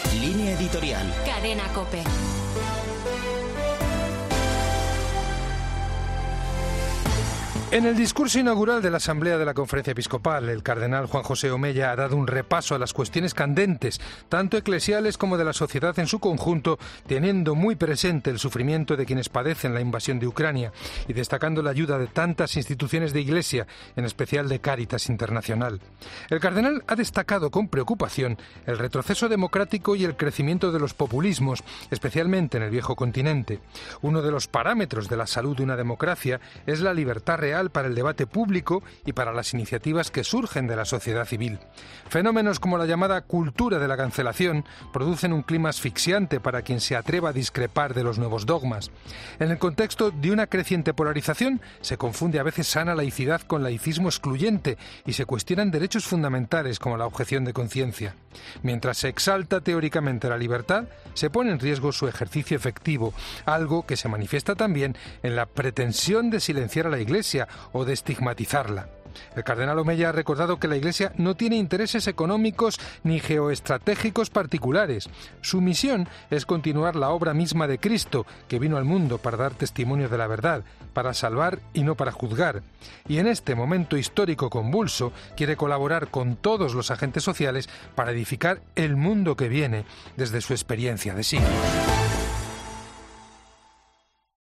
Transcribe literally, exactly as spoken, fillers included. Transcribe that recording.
Línea editorial. Cadena COPE. En el discurso inaugural de la Asamblea de la Conferencia Episcopal, el cardenal Juan José Omeya ha dado un repaso a las cuestiones candentes, tanto eclesiales como de la sociedad en su conjunto, teniendo muy presente el sufrimiento de quienes padecen la invasión de Ucrania y destacando la ayuda de tantas instituciones de Iglesia, en especial de Cáritas Internacional. El cardenal ha destacado con preocupación el retroceso democrático y el crecimiento de los populismos, especialmente en el viejo continente. Uno de los parámetros de la salud de una democracia es la libertad real para el debate público y para las iniciativas que surgen de la sociedad civil. Fenómenos como la llamada cultura de la cancelación producen un clima asfixiante para quien se atreva a discrepar de los nuevos dogmas. En el contexto de una creciente polarización, se confunde a veces sana laicidad con laicismo excluyente y se cuestionan derechos fundamentales como la objeción de conciencia. Mientras se exalta teóricamente la libertad, se pone en riesgo su ejercicio efectivo, algo que se manifiesta también en la pretensión de silenciar a la Iglesia o de estigmatizarla. El cardenal Omeya ha recordado que la Iglesia no tiene intereses económicos ni geoestratégicos particulares. Su misión es continuar la obra misma de Cristo, que vino al mundo para dar testimonio de la verdad, para salvar y no para juzgar. Y en este momento histórico convulso quiere colaborar con todos los agentes sociales para edificar el mundo que viene desde su experiencia de siglos.